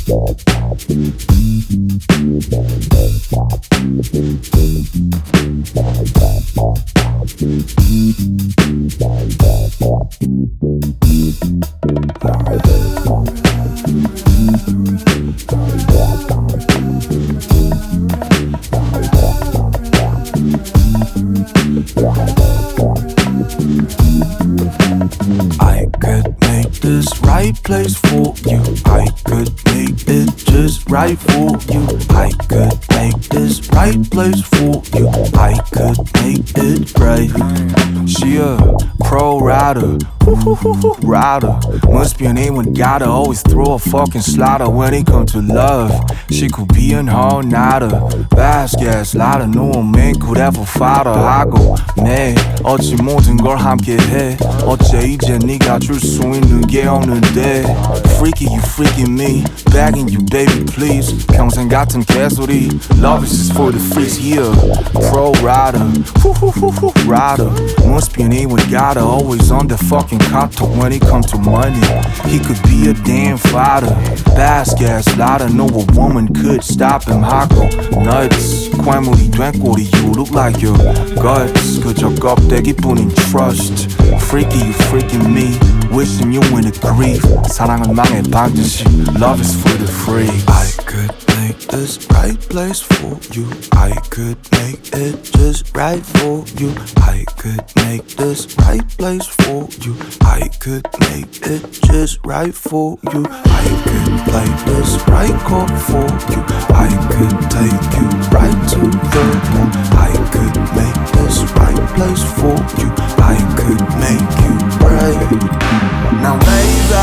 I could make this right place for you. I could make it just right for you. I could make this right place for you. I could make it right. She a pro rider, rider. Must be an A1 gotta always throw a fucking slider when it come to love. She could be an all-nighter, fast gas lighter. No man could ever fight her. I go mad. 어찌 모든 걸 함께 해. 어째 이제 네가 줄 수 있는 게 없는데. Freaky you freaking me, begging you baby please. 평생 같은 개소리. Love is just for the freaks. Yeah, pro rider, rider. Must be an A1 gotta always on the fucking counter when it come to money. He could be a damn fighter, fast gas lighter. No a woman could stop him. I go nuts. 괴물이 된 꼴이 you look like your guts. 그저 껍데기뿐인 trust. Freaky you freaking me, wishing you in a grief. 사랑은 망해 반드시. Love is for the free. I could make this right place for you. I could make it just right for you. I could make this right place for you. I could make it just right for you. I could play this right chord for you. I could take you right to the moon. I could make this right place for you. I could make you right. Now maybe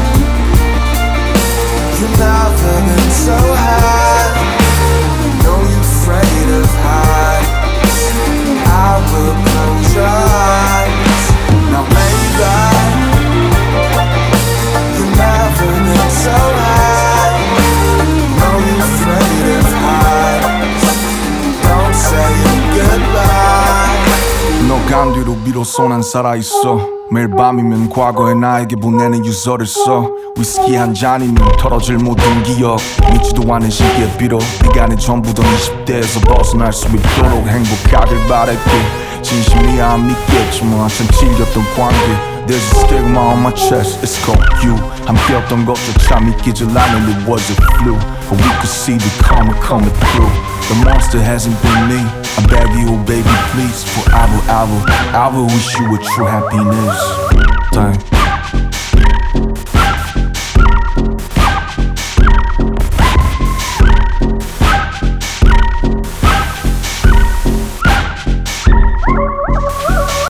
you've never been so high. You know you're afraid of heights. I will close your eyes. Now maybe you've never been so high. You know you're afraid of heights. Don't say goodbye. 너 간 뒤로 비로소 난 살아있어. 매일 밤이면 과거의 나에게 보내는 유서를 써. 위스키 한 잔이면 털어질 모든 기억. 믿지도 않은 시기에 비록 네가 내 전부던 20대에서 벗어날 수 있도록 행복하길 바랄게. 진심이야 안 믿겠지만 한참 질렸던 관계. There's a stigma on my chest, it's called you. 함께였던 것조차 믿기질 않은 it was a flu. But we could see the karma coming through. The monster hasn't been me. I beg you, baby, please. Forever, I will wish you a true happiness. Dang.